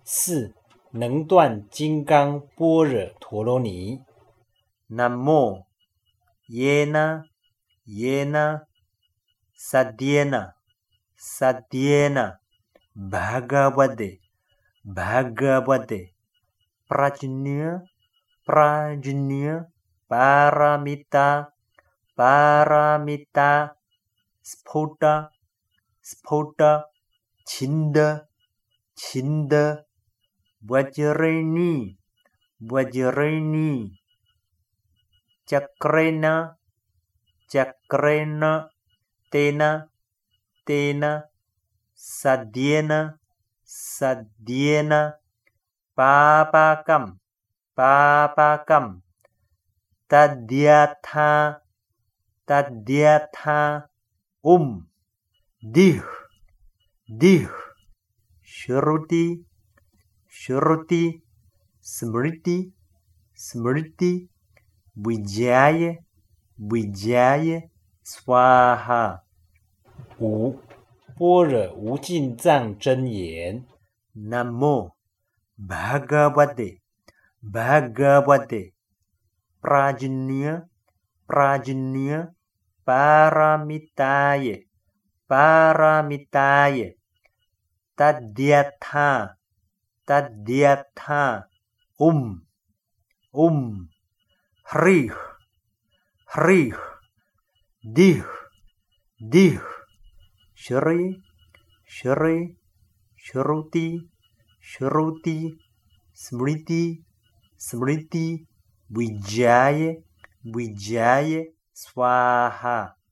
4. 能断金刚般若陀罗尼。 Namo Yena Yena Sadyena Sadyena Bhagavate Bhagavate Prajna Prajna Paramita Paramita Spota Spota Chinda Chinda Vajrayani Vajrayani Chakrena Chakrena Tena Tena Sadyena Sadyena Papakam Papakam Tadyatha Tadyatha Dih Dih Shruti Shruti Smriti Smriti Vijaya Vijaya Swaha. 5. 般若无尽藏真言。 Namo Bhagavate Bhagavate Prajna Prajna Paramitaye Paramitaye Tadyatha Tadyatha Hrih Hrih Dih Dih Shri Shri Shruti Shruti Smriti Smriti Vijaya Vijaya Swaha.